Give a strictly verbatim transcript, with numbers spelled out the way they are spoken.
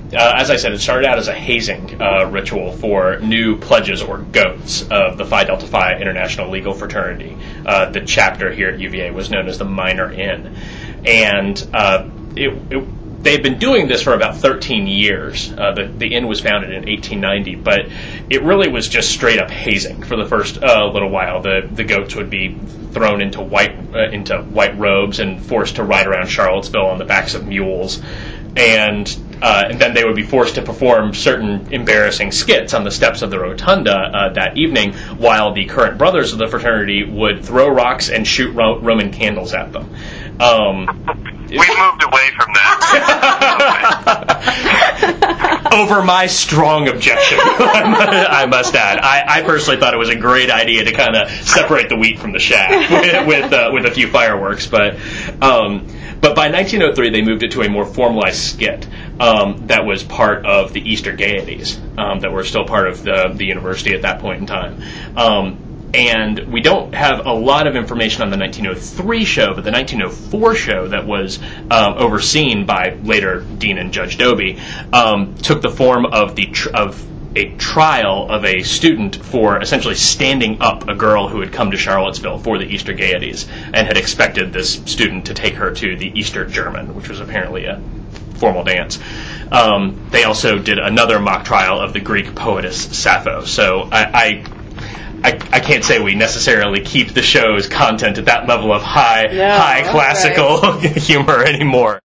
uh, as I said, it started out as a hazing uh, ritual for new pledges or goats of the Phi Delta Phi International Legal Fraternity. Uh, the chapter here at U V A was known as the Minor Inn. And uh, it, it they've been doing this for about thirteen years. Uh, the, the inn was founded in eighteen ninety, but it really was just straight up hazing for the first uh, little while. The the goats would be thrown into white uh, into white robes and forced to ride around Charlottesville on the backs of mules, and uh, and then they would be forced to perform certain embarrassing skits on the steps of the rotunda uh, that evening, while the current brothers of the fraternity would throw rocks and shoot ro- Roman candles at them. Um, we moved away from that. Over my strong objection, I must add. I, I personally thought it was a great idea to kind of separate the wheat from the chaff with with, uh, with a few fireworks, but um, but by nineteen oh three they moved it to a more formalized skit um, that was part of the Easter Gaieties um, that were still part of the the university at that point in time. Um, And we don't have a lot of information on the nineteen oh three show, but the nineteen oh four show that was um, overseen by later Dean and Judge Dobie um, took the form of the tr- of a trial of a student for essentially standing up a girl who had come to Charlottesville for the Easter Gaieties and had expected this student to take her to the Easter German, which was apparently a formal dance. Um, they also did another mock trial of the Greek poetess Sappho. So I... I I, I can't say we necessarily keep the show's content at that level of high, no, high classical right. humor anymore.